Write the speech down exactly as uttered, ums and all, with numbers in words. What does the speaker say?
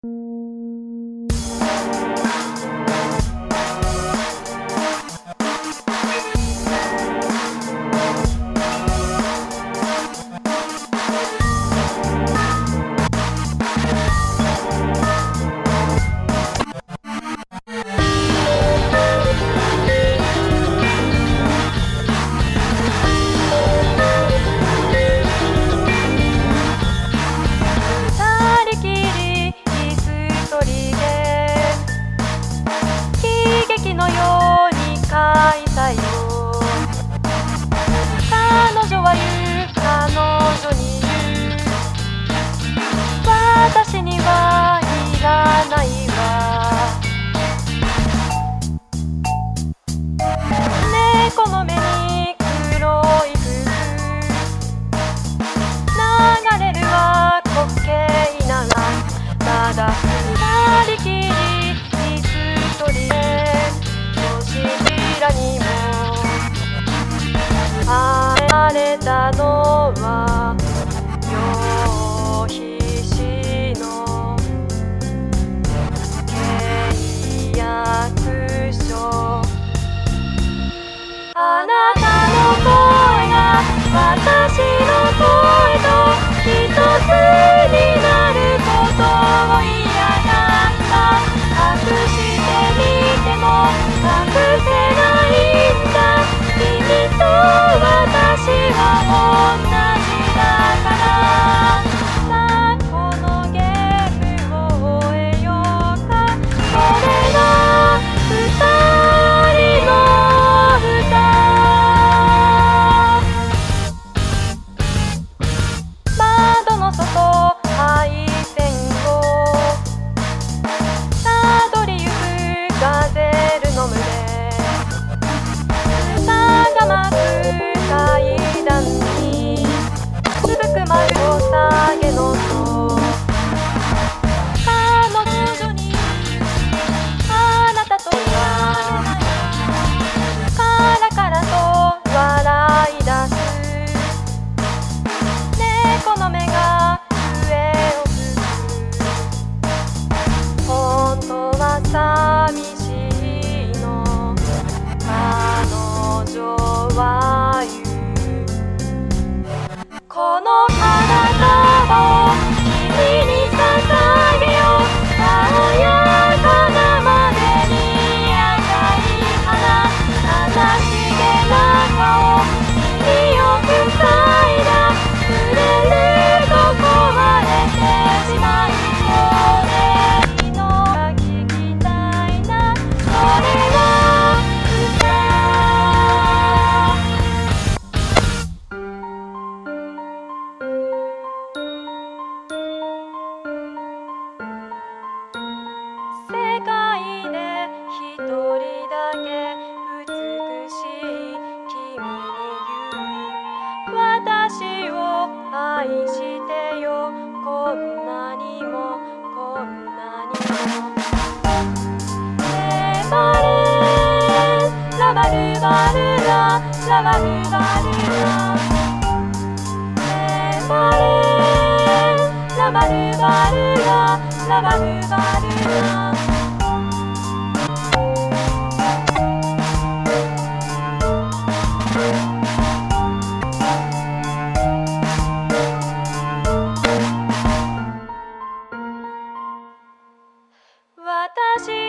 のように書いたよ。彼女は言う、彼女に言う、私にはいらないわ。猫の目に黒い服、流れるは滑稽ながただ二人きり一人で星空にも晴れたのはよひしの契約書。あなたの声が私の声と一つになることを嫌がった。隠してみても隠せないんだ。君と私は同じだから。さあこのゲームを終えようか。これが二人の歌。窓の外配線をたどりゆくガゼルの群れ。差がまく階段に続く丸を下げのと彼女にあなたとはカラカラと笑い出す。猫の目が上を向く。本当は寂しいの彼女は言う。この花束を君に捧げよう。爽やかなまでに赤い花。悲しげな顔君を塞いだ。触れると壊れてしまいそうで君のが聞きたいな。それが歌。世界で一人だけ美しい君に言う。私を愛してよ。こんなにもこんなにも。レバルラバルバルララバルバルラ。レバルラバルバルララバルバルラ。私